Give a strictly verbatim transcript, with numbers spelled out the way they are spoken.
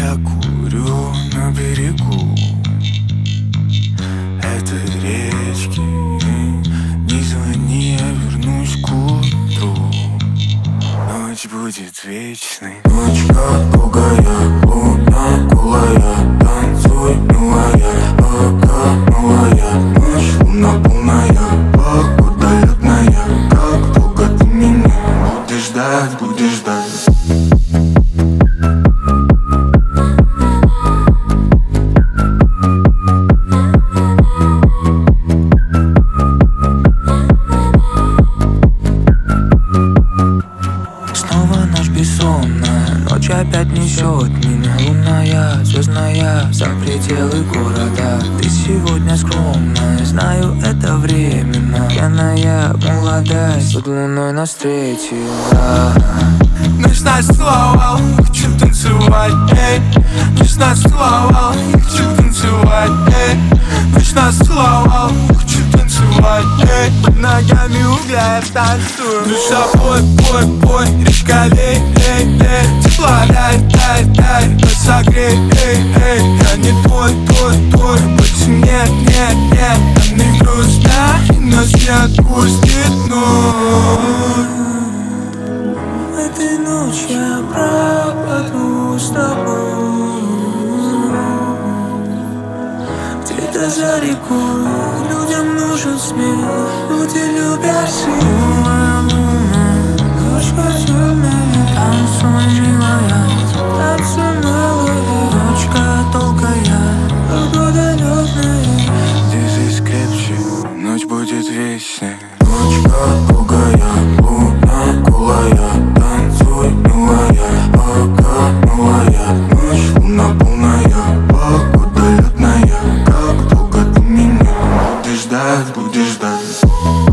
Я курю на берегу этой речки. Не звони, я вернусь к утру. Ночь будет вечной. Ночь как другая, луна голая. Танцуй, милая, пока малая. Ночь луна полная, погода летная. Как долго ты меня будешь ждать, будешь ждать? Бессонная ночь опять несет меня. Лунная, звездная, за пределы города. Ты сегодня скромная, знаю, это временно. Пьяная молодость под луной нас встретила. Ночь нас целовал, хочу танцевать, эй. Ночь нас целовал, хочу танцевать, эй. Ночь нас целовал, хочу танцевать, эй. Под ногами угля я танцую. Душа пой, пой, пой, речка лей, эй, эй. Тепла дай, дай, дай, согрей, эй, эй. Я не твой, твой, твой, больше нет, нет, нет. Нам не грустно, и нас не отпустит ночь. Этой ночью я пропаду с тобой. Где-то за рекой людям нужен смех. Люди любят силу. Ночка темная, танцуй, милая, танцуй, милая. Ночка долгая, погода летная. Держись крепче, ночь будет вечной. Ночка другая, луна голая. Танцуй, милая, пока малая. Ночь луна полная, погода летная. Как долго ты меня будешь ждать, будешь ждать?